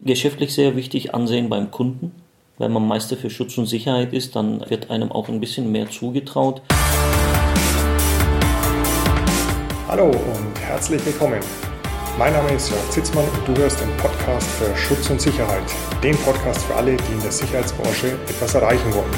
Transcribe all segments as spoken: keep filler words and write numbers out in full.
geschäftlich sehr wichtig, Ansehen beim Kunden. Wenn man Meister für Schutz und Sicherheit ist, dann wird einem auch ein bisschen mehr zugetraut. Hallo und herzlich willkommen. Mein Name ist Jörg Zitzmann und du hörst den Podcast für Schutz und Sicherheit. Den Podcast für alle, die in der Sicherheitsbranche etwas erreichen wollen.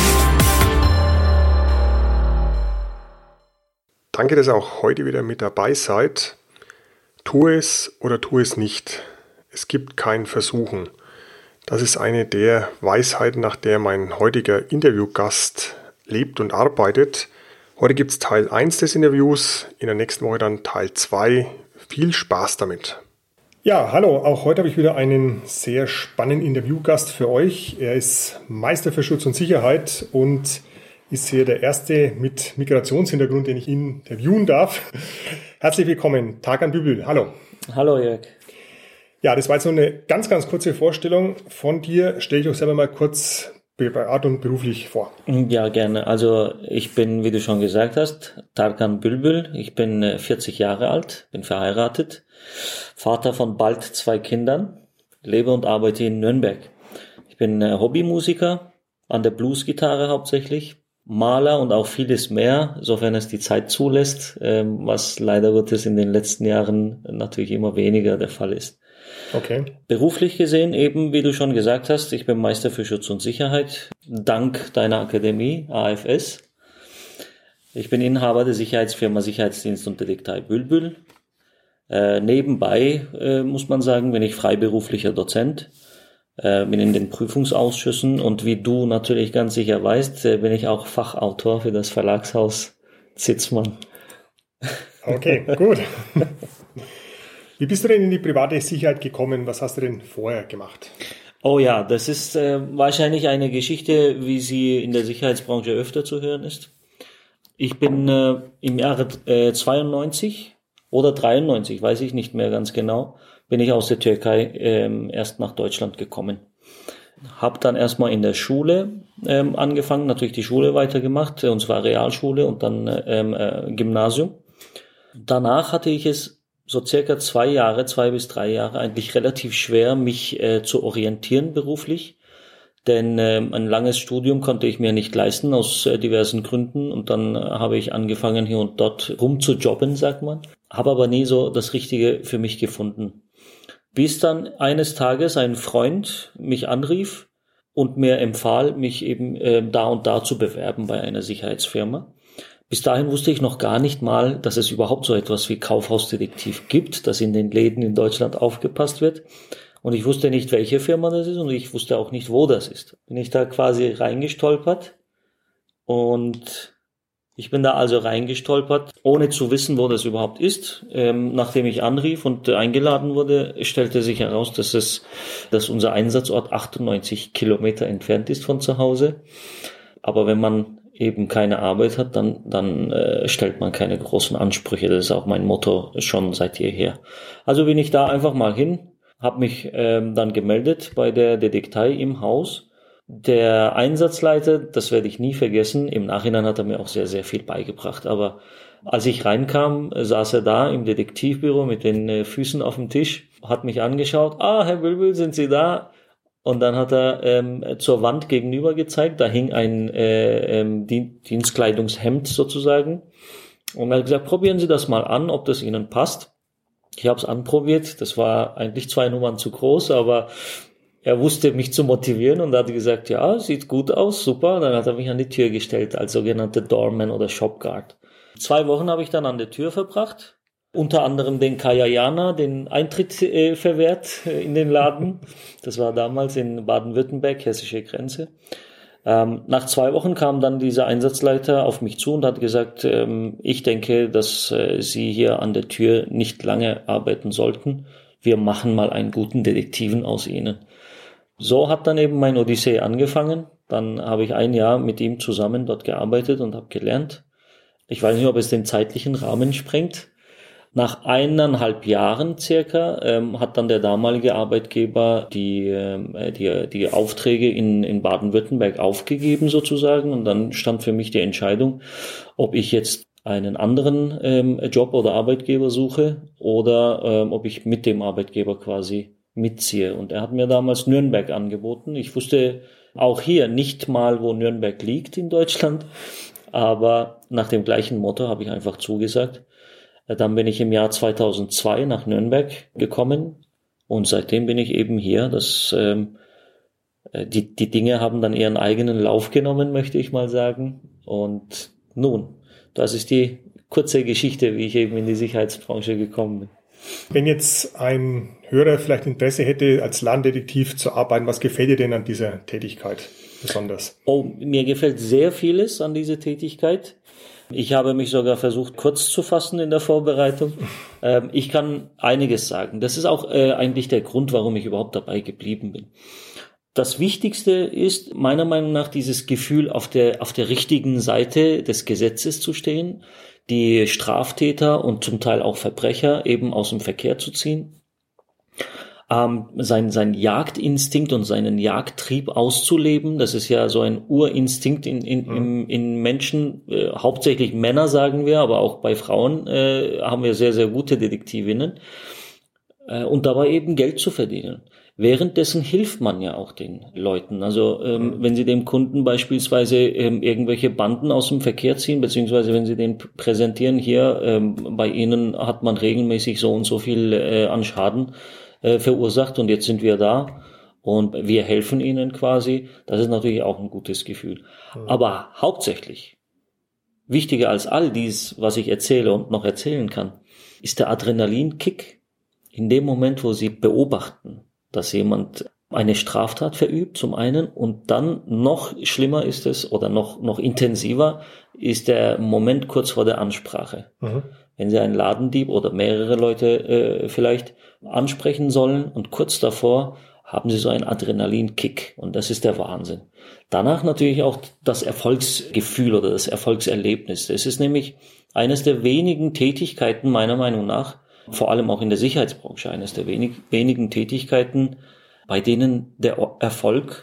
Danke, dass ihr auch heute wieder mit dabei seid. Tu es oder tu es nicht. Es gibt kein Versuchen. Das ist eine der Weisheiten, nach der mein heutiger Interviewgast lebt und arbeitet. Heute gibt es Teil eins des Interviews, in der nächsten Woche dann Teil zwei. Viel Spaß damit. Ja, hallo, auch heute habe ich wieder einen sehr spannenden Interviewgast für euch. Er ist Meister für Schutz und Sicherheit und ist hier der Erste mit Migrationshintergrund, den ich interviewen darf. Herzlich willkommen, Tarkan Bülbül. Hallo. Hallo Jörg. Ja, das war jetzt nur eine ganz, ganz kurze Vorstellung von dir. Stell dich auch selber mal kurz privat und beruflich vor. Ja, gerne. Also ich bin, wie du schon gesagt hast, Tarkan Bülbül. Ich bin vierzig Jahre alt, bin verheiratet, Vater von bald zwei Kindern, lebe und arbeite in Nürnberg. Ich bin Hobbymusiker, an der Bluesgitarre hauptsächlich, Maler und auch vieles mehr, sofern es die Zeit zulässt, was leider Gottes in den letzten Jahren natürlich immer weniger der Fall ist. Okay. Beruflich gesehen eben, wie du schon gesagt hast, ich bin Meister für Schutz und Sicherheit, dank deiner Akademie, A F S. Ich bin Inhaber der Sicherheitsfirma Sicherheitsdienst und Detektei Bülbül. Äh, nebenbei, äh, muss man sagen, bin ich freiberuflicher Dozent, äh, bin in den Prüfungsausschüssen und wie du natürlich ganz sicher weißt, äh, bin ich auch Fachautor für das Verlagshaus Zitzmann. Okay, gut. Wie bist du denn in die private Sicherheit gekommen? Was hast du denn vorher gemacht? Oh ja, das ist äh, wahrscheinlich eine Geschichte, wie sie in der Sicherheitsbranche öfter zu hören ist. Ich bin äh, im Jahre äh, zweiundneunzig oder dreiundneunzig, weiß ich nicht mehr ganz genau, bin ich aus der Türkei äh, erst nach Deutschland gekommen. Hab dann erstmal in der Schule äh, angefangen, natürlich die Schule weitergemacht, und zwar Realschule und dann äh, äh, Gymnasium. Danach hatte ich es so circa zwei Jahre, zwei bis drei Jahre eigentlich relativ schwer, mich äh, zu orientieren beruflich, denn äh, ein langes Studium konnte ich mir nicht leisten aus äh, diversen Gründen und dann äh, habe ich angefangen hier und dort rumzujobben, sagt man, habe aber nie so das Richtige für mich gefunden. Bis dann eines Tages ein Freund mich anrief und mir empfahl, mich eben äh, da und da zu bewerben bei einer Sicherheitsfirma. Bis dahin wusste ich noch gar nicht mal, dass es überhaupt so etwas wie Kaufhausdetektiv gibt, dass in den Läden in Deutschland aufgepasst wird. Und ich wusste nicht, welche Firma das ist und ich wusste auch nicht, wo das ist. Bin ich da quasi reingestolpert und ich bin da also reingestolpert, ohne zu wissen, wo das überhaupt ist. Ähm, nachdem ich anrief und eingeladen wurde, stellte sich heraus, dass es, dass unser Einsatzort achtundneunzig Kilometer entfernt ist von zu Hause. Aber wenn man eben keine Arbeit hat, dann dann äh, stellt man keine großen Ansprüche. Das ist auch mein Motto schon seit jeher. Also bin ich da einfach mal hin, habe mich ähm, dann gemeldet bei der Detektei im Haus. Der Einsatzleiter, das werde ich nie vergessen, im Nachhinein hat er mir auch sehr, sehr viel beigebracht. Aber als ich reinkam, saß er da im Detektivbüro mit den äh, Füßen auf dem Tisch, hat mich angeschaut. Ah, Herr Bülbül, sind Sie da? Und dann hat er ähm, zur Wand gegenüber gezeigt, da hing ein äh, ähm, Dienstkleidungshemd sozusagen. Und er hat gesagt, probieren Sie das mal an, ob das Ihnen passt. Ich habe es anprobiert, das war eigentlich zwei Nummern zu groß, aber er wusste mich zu motivieren und hat gesagt, ja, sieht gut aus, super. Dann hat er mich an die Tür gestellt als sogenannte Doorman oder Shopguard. Zwei Wochen habe ich dann an der Tür verbracht. Unter anderem den Kajayana, den Eintritt äh, verwehrt äh, in den Laden. Das war damals in Baden-Württemberg, hessische Grenze. Ähm, nach zwei Wochen kam dann dieser Einsatzleiter auf mich zu und hat gesagt, ähm, ich denke, dass äh, Sie hier an der Tür nicht lange arbeiten sollten. Wir machen mal einen guten Detektiven aus Ihnen. So hat dann eben mein Odyssee angefangen. Dann habe ich ein Jahr mit ihm zusammen dort gearbeitet und habe gelernt. Ich weiß nicht, ob es den zeitlichen Rahmen sprengt. Nach eineinhalb Jahren circa ähm, hat dann der damalige Arbeitgeber die ähm, die die Aufträge in in Baden-Württemberg aufgegeben sozusagen und dann stand für mich die Entscheidung, ob ich jetzt einen anderen ähm, Job oder Arbeitgeber suche oder ähm, ob ich mit dem Arbeitgeber quasi mitziehe. Und er hat mir damals Nürnberg angeboten. Ich wusste auch hier nicht mal, wo Nürnberg liegt in Deutschland, aber nach dem gleichen Motto habe ich einfach zugesagt. Dann bin ich im Jahr zweitausendzwei nach Nürnberg gekommen und seitdem bin ich eben hier. Das, ähm, die, die Dinge haben dann ihren eigenen Lauf genommen, möchte ich mal sagen. Und nun, das ist die kurze Geschichte, wie ich eben in die Sicherheitsbranche gekommen bin. Wenn jetzt ein Hörer vielleicht Interesse hätte, als Ladendetektiv zu arbeiten, was gefällt dir denn an dieser Tätigkeit besonders? Oh, mir gefällt sehr vieles an dieser Tätigkeit. Ich habe mich sogar versucht, kurz zu fassen in der Vorbereitung. Ähm, ich kann einiges sagen. Das ist auch äh, eigentlich der Grund, warum ich überhaupt dabei geblieben bin. Das Wichtigste ist meiner Meinung nach dieses Gefühl, auf der, auf der richtigen Seite des Gesetzes zu stehen, die Straftäter und zum Teil auch Verbrecher eben aus dem Verkehr zu ziehen, ähm, sein, sein Jagdinstinkt und seinen Jagdtrieb auszuleben. Das ist ja so ein Urinstinkt in, in, mhm. in, in Menschen, äh, hauptsächlich Männer, sagen wir, aber auch bei Frauen äh, haben wir sehr, sehr gute Detektivinnen. Äh, und dabei eben Geld zu verdienen. Währenddessen hilft man ja auch den Leuten. Also ähm, mhm. wenn Sie dem Kunden beispielsweise ähm, irgendwelche Banden aus dem Verkehr ziehen, beziehungsweise wenn Sie den präsentieren, hier ähm, bei Ihnen hat man regelmäßig so und so viel äh, an Schaden äh, verursacht und jetzt sind wir da und wir helfen Ihnen quasi. Das ist natürlich auch ein gutes Gefühl. Mhm. Aber hauptsächlich, wichtiger als all dies, was ich erzähle und noch erzählen kann, ist der Adrenalinkick in dem Moment, wo Sie beobachten, dass jemand eine Straftat verübt, zum einen, und dann noch schlimmer ist es, oder noch, noch intensiver, ist der Moment kurz vor der Ansprache. Mhm. Wenn Sie einen Ladendieb oder mehrere Leute äh, vielleicht ansprechen sollen und kurz davor haben Sie so einen Adrenalinkick und das ist der Wahnsinn. Danach natürlich auch das Erfolgsgefühl oder das Erfolgserlebnis. Es ist nämlich eines der wenigen Tätigkeiten, meiner Meinung nach, vor allem auch in der Sicherheitsbranche, eines der wenig, wenigen Tätigkeiten, bei denen der Erfolg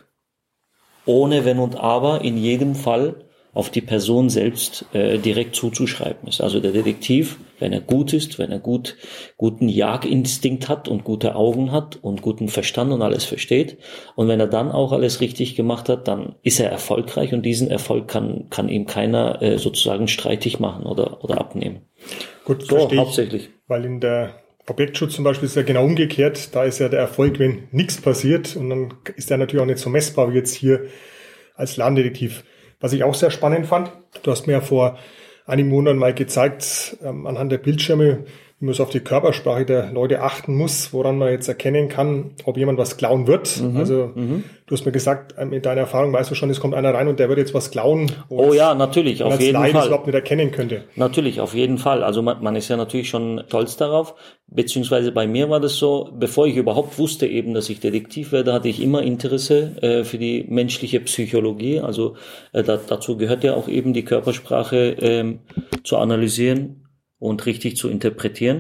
ohne Wenn und Aber in jedem Fall auf die Person selbst äh, direkt zuzuschreiben ist. Also der Detektiv, wenn er gut ist, wenn er gut guten Jagdinstinkt hat und gute Augen hat und guten Verstand und alles versteht und wenn er dann auch alles richtig gemacht hat, dann ist er erfolgreich und diesen Erfolg kann kann ihm keiner äh, sozusagen streitig machen oder oder abnehmen. Gut, so verstehe hauptsächlich. Ich, weil in der Objektschutz zum Beispiel ist ja genau umgekehrt. Da ist ja der Erfolg, wenn nichts passiert und dann ist der natürlich auch nicht so messbar wie jetzt hier als Ladendetektiv. Was ich auch sehr spannend fand, du hast mir ja vor einigen Monaten mal gezeigt, ähm, anhand der Bildschirme, wie man so auf die Körpersprache der Leute achten muss, woran man jetzt erkennen kann, ob jemand was klauen wird. Mhm, also m-hmm. Du hast mir gesagt, mit deiner Erfahrung weißt du schon, es kommt einer rein und der wird jetzt was klauen. Oh ja, natürlich, auf jeden Fall. Das überhaupt nicht erkennen könnte. Natürlich, auf jeden Fall. Also man, man ist ja natürlich schon stolz darauf, beziehungsweise bei mir war das so, bevor ich überhaupt wusste eben, dass ich Detektiv werde, hatte ich immer Interesse äh, für die menschliche Psychologie. Also äh, da, dazu gehört ja auch eben die Körpersprache ähm, zu analysieren und richtig zu interpretieren.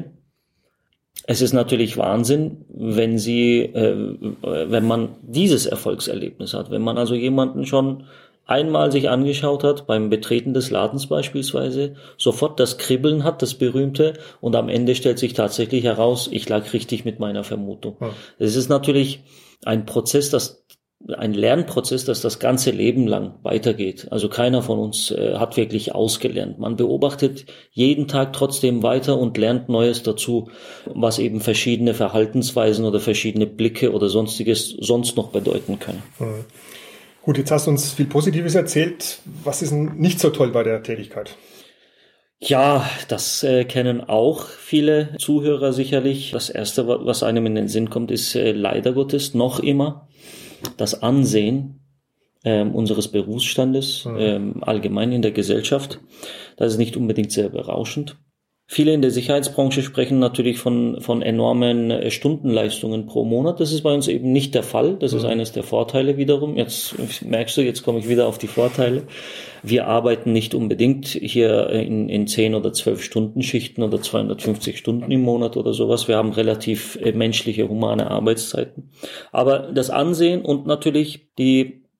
Es ist natürlich Wahnsinn, wenn Sie, äh, wenn man dieses Erfolgserlebnis hat, wenn man also jemanden schon einmal sich angeschaut hat, beim Betreten des Ladens beispielsweise, sofort das Kribbeln hat, das berühmte, und am Ende stellt sich tatsächlich heraus, ich lag richtig mit meiner Vermutung. Ja. Es ist natürlich ein Prozess, das ein Lernprozess, das das ganze Leben lang weitergeht. Also keiner von uns äh, hat wirklich ausgelernt. Man beobachtet jeden Tag trotzdem weiter und lernt Neues dazu, was eben verschiedene Verhaltensweisen oder verschiedene Blicke oder sonstiges sonst noch bedeuten können. Mhm. Gut, jetzt hast du uns viel Positives erzählt. Was ist denn nicht so toll bei der Tätigkeit? Ja, das äh, kennen auch viele Zuhörer sicherlich. Das Erste, was einem in den Sinn kommt, ist äh, leider Gottes noch immer das Ansehen ähm, unseres Berufsstandes, mhm. ähm, allgemein in der Gesellschaft. Das ist nicht unbedingt sehr berauschend. Viele in der Sicherheitsbranche sprechen natürlich von, von enormen äh, Stundenleistungen pro Monat. Das ist bei uns eben nicht der Fall. Das mhm. ist eines der Vorteile wiederum. Jetzt merkst du, jetzt komme ich wieder auf die Vorteile. Wir arbeiten nicht unbedingt hier in, in zehn oder zwölf Stunden Schichten oder zweihundertfünfzig Stunden im Monat oder sowas. Wir haben relativ äh, menschliche, humane Arbeitszeiten. Aber das Ansehen und natürlich die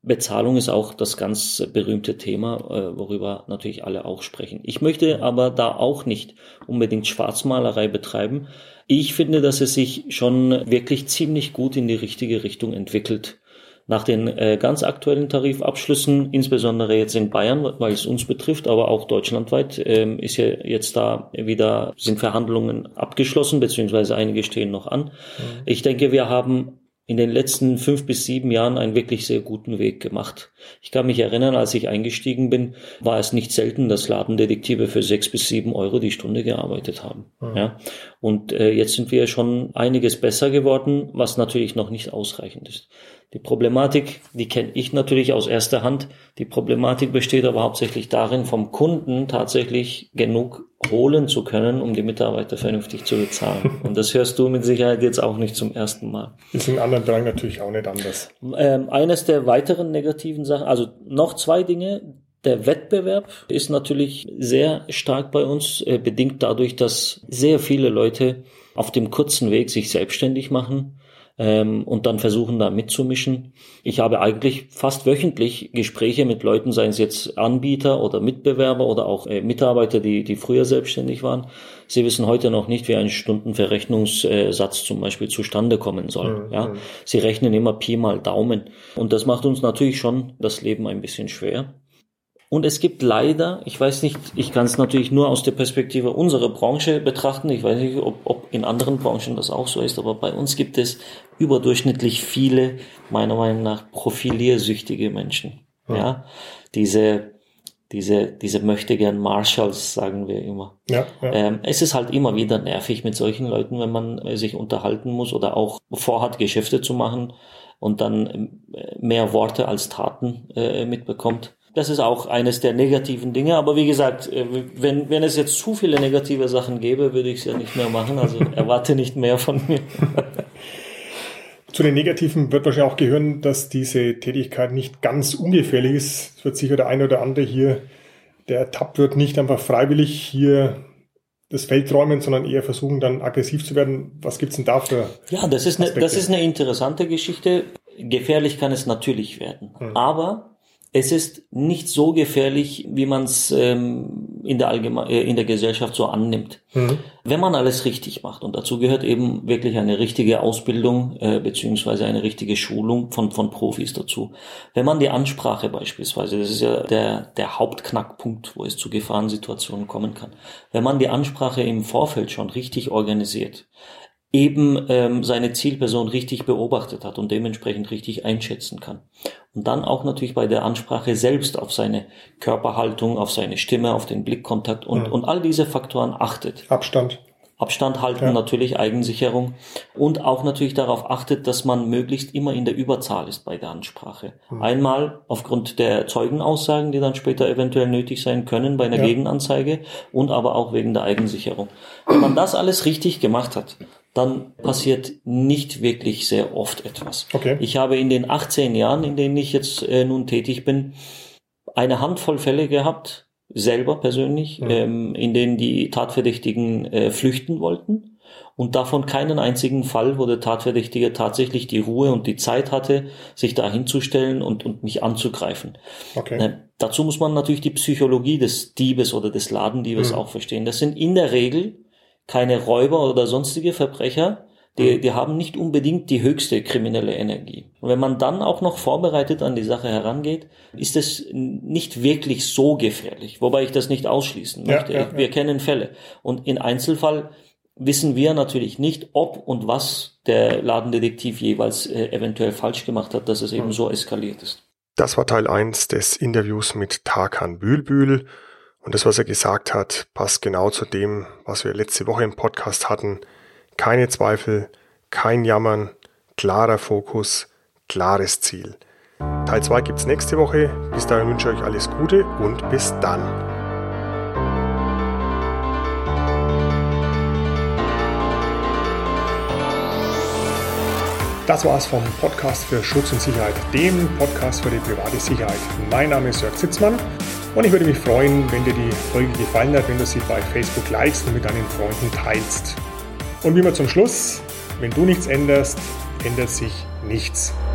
Bezahlung ist auch das ganz berühmte Thema, worüber natürlich alle auch sprechen. Ich möchte aber da auch nicht unbedingt Schwarzmalerei betreiben. Ich finde, dass es sich schon wirklich ziemlich gut in die richtige Richtung entwickelt. Nach den äh, ganz aktuellen Tarifabschlüssen, insbesondere jetzt in Bayern, weil es uns betrifft, aber auch deutschlandweit, ähm, ist ja jetzt da wieder, sind Verhandlungen abgeschlossen, beziehungsweise einige stehen noch an. Mhm. Ich denke, wir haben in den letzten fünf bis sieben Jahren einen wirklich sehr guten Weg gemacht. Ich kann mich erinnern, als ich eingestiegen bin, war es nicht selten, dass Ladendetektive für sechs bis sieben Euro die Stunde gearbeitet haben. Mhm. Ja. Und äh, jetzt sind wir schon einiges besser geworden, was natürlich noch nicht ausreichend ist. Die Problematik, die kenne ich natürlich aus erster Hand. Die Problematik besteht aber hauptsächlich darin, vom Kunden tatsächlich genug holen zu können, um die Mitarbeiter vernünftig zu bezahlen. Und das hörst du mit Sicherheit jetzt auch nicht zum ersten Mal. Ist in anderen Bereichen natürlich auch nicht anders. Ähm, eines der weiteren negativen Sachen, also noch zwei Dinge. Der Wettbewerb ist natürlich sehr stark bei uns, äh, bedingt dadurch, dass sehr viele Leute auf dem kurzen Weg sich selbstständig machen ähm, und dann versuchen, da mitzumischen. Ich habe eigentlich fast wöchentlich Gespräche mit Leuten, seien es jetzt Anbieter oder Mitbewerber oder auch äh, Mitarbeiter, die die früher selbstständig waren. Sie wissen heute noch nicht, wie ein Stundenverrechnungssatz zum Beispiel zustande kommen soll. Mhm. Ja, sie rechnen immer Pi mal Daumen. Und das macht uns natürlich schon das Leben ein bisschen schwer. Und es gibt leider, ich weiß nicht, ich kann es natürlich nur aus der Perspektive unserer Branche betrachten, ich weiß nicht, ob, ob in anderen Branchen das auch so ist, aber bei uns gibt es überdurchschnittlich viele, meiner Meinung nach, profiliersüchtige Menschen. Ja, ja diese, diese, diese möchtegern Marshalls, sagen wir immer. Ja, ja. Ähm, es ist halt immer wieder nervig mit solchen Leuten, wenn man äh, sich unterhalten muss oder auch vorhat, Geschäfte zu machen und dann äh, mehr Worte als Taten äh, mitbekommt. Das ist auch eines der negativen Dinge. Aber wie gesagt, wenn, wenn es jetzt zu viele negative Sachen gäbe, würde ich es ja nicht mehr machen. Also erwarte nicht mehr von mir. Zu den Negativen wird wahrscheinlich auch gehören, dass diese Tätigkeit nicht ganz ungefährlich ist. Es wird sicher der eine oder andere hier, der ertappt wird, nicht einfach freiwillig hier das Feld räumen, sondern eher versuchen, dann aggressiv zu werden. Was gibt's denn da für Ja, das ist eine, das ist eine interessante Geschichte. Gefährlich kann es natürlich werden. Hm. Aber es ist nicht so gefährlich, wie man es ähm, in der Allgeme- äh, in der Gesellschaft so annimmt. Mhm. Wenn man alles richtig macht, und dazu gehört eben wirklich eine richtige Ausbildung äh, beziehungsweise eine richtige Schulung von von Profis dazu. Wenn man die Ansprache beispielsweise, das ist ja der der Hauptknackpunkt, wo es zu Gefahrensituationen kommen kann. Wenn man die Ansprache im Vorfeld schon richtig organisiert, eben ähm, seine Zielperson richtig beobachtet hat und dementsprechend richtig einschätzen kann. Und dann auch natürlich bei der Ansprache selbst auf seine Körperhaltung, auf seine Stimme, auf den Blickkontakt und, mhm. und all diese Faktoren achtet. Abstand. Abstand halten, ja. natürlich Eigensicherung und auch natürlich darauf achtet, dass man möglichst immer in der Überzahl ist bei der Ansprache. Mhm. Einmal aufgrund der Zeugenaussagen, die dann später eventuell nötig sein können bei einer ja. Gegenanzeige und aber auch wegen der Eigensicherung. Wenn man das alles richtig gemacht hat, dann passiert nicht wirklich sehr oft etwas. Okay. Ich habe in den achtzehn Jahren, in denen ich jetzt äh, nun tätig bin, eine Handvoll Fälle gehabt, selber persönlich, mhm. ähm, in denen die Tatverdächtigen äh, flüchten wollten und davon keinen einzigen Fall, wo der Tatverdächtige tatsächlich die Ruhe und die Zeit hatte, sich da hinzustellen und, und mich anzugreifen. Okay. Äh, dazu muss man natürlich die Psychologie des Diebes oder des Ladendiebes mhm. auch verstehen. Das sind in der Regel keine Räuber oder sonstige Verbrecher, die, die haben nicht unbedingt die höchste kriminelle Energie. Und wenn man dann auch noch vorbereitet an die Sache herangeht, ist es nicht wirklich so gefährlich, wobei ich das nicht ausschließen möchte. Ja, ja, ja. Wir kennen Fälle. Und in Einzelfall wissen wir natürlich nicht, ob und was der Ladendetektiv jeweils äh, eventuell falsch gemacht hat, dass es eben so eskaliert ist. Das war Teil eins des Interviews mit Tarkan Bülbül. Und das, was er gesagt hat, passt genau zu dem, was wir letzte Woche im Podcast hatten. Keine Zweifel, kein Jammern, klarer Fokus, klares Ziel. Teil zwei gibt's nächste Woche. Bis dahin wünsche ich euch alles Gute und bis dann. Das war's vom Podcast für Schutz und Sicherheit, dem Podcast für die private Sicherheit. Mein Name ist Jörg Zitzmann und ich würde mich freuen, wenn dir die Folge gefallen hat, wenn du sie bei Facebook likest und mit deinen Freunden teilst. Und wie immer zum Schluss, wenn du nichts änderst, ändert sich nichts.